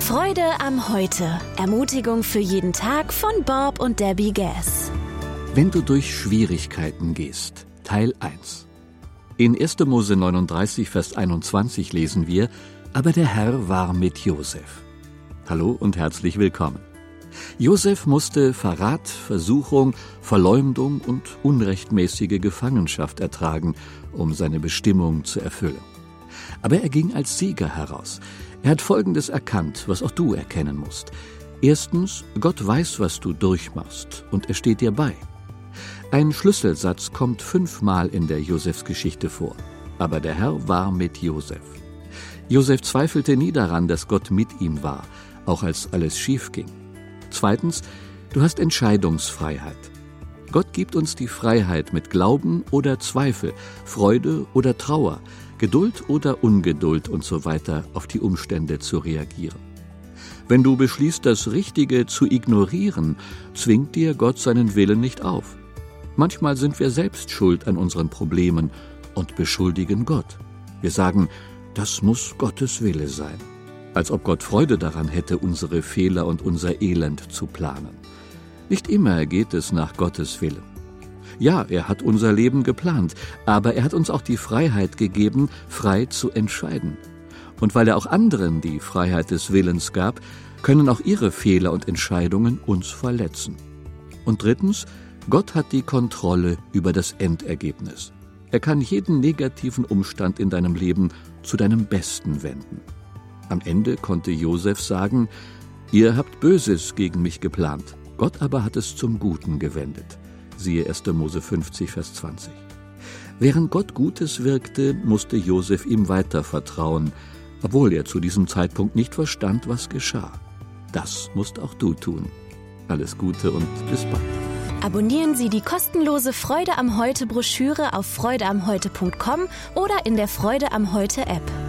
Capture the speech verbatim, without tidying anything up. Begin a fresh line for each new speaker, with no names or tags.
Freude am Heute. Ermutigung für jeden Tag von Bob und Debbie Gass.
Wenn du durch Schwierigkeiten gehst. Teil eins. In erster Mose neununddreißig, Vers einundzwanzig lesen wir: Aber der Herr war mit Josef. Hallo und herzlich willkommen. Josef musste Verrat, Versuchung, Verleumdung und unrechtmäßige Gefangenschaft ertragen, um seine Bestimmung zu erfüllen. Aber er ging als Sieger heraus. Er hat Folgendes erkannt, was auch du erkennen musst. Erstens, Gott weiß, was du durchmachst, und er steht dir bei. Ein Schlüsselsatz kommt fünfmal in der Josefsgeschichte vor. Aber der Herr war mit Josef. Josef zweifelte nie daran, dass Gott mit ihm war, auch als alles schief ging. Zweitens, du hast Entscheidungsfreiheit. Gott gibt uns die Freiheit, mit Glauben oder Zweifel, Freude oder Trauer, Geduld oder Ungeduld und so weiter auf die Umstände zu reagieren. Wenn du beschließt, das Richtige zu ignorieren, zwingt dir Gott seinen Willen nicht auf. Manchmal sind wir selbst schuld an unseren Problemen und beschuldigen Gott. Wir sagen, das muss Gottes Wille sein. Als ob Gott Freude daran hätte, unsere Fehler und unser Elend zu planen. Nicht immer geht es nach Gottes Willen. Ja, er hat unser Leben geplant, aber er hat uns auch die Freiheit gegeben, frei zu entscheiden. Und weil er auch anderen die Freiheit des Willens gab, können auch ihre Fehler und Entscheidungen uns verletzen. Und drittens, Gott hat die Kontrolle über das Endergebnis. Er kann jeden negativen Umstand in deinem Leben zu deinem Besten wenden. Am Ende konnte Josef sagen, ihr habt Böses gegen mich geplant, Gott aber hat es zum Guten gewendet. Siehe erster Mose fünfzig, Vers zwanzig. Während Gott Gutes wirkte, musste Josef ihm weiter vertrauen, obwohl er zu diesem Zeitpunkt nicht verstand, was geschah. Das musst auch du tun. Alles Gute und bis bald.
Abonnieren Sie die kostenlose Freude am Heute Broschüre auf freude am heute punkt com oder in der Freude am Heute App.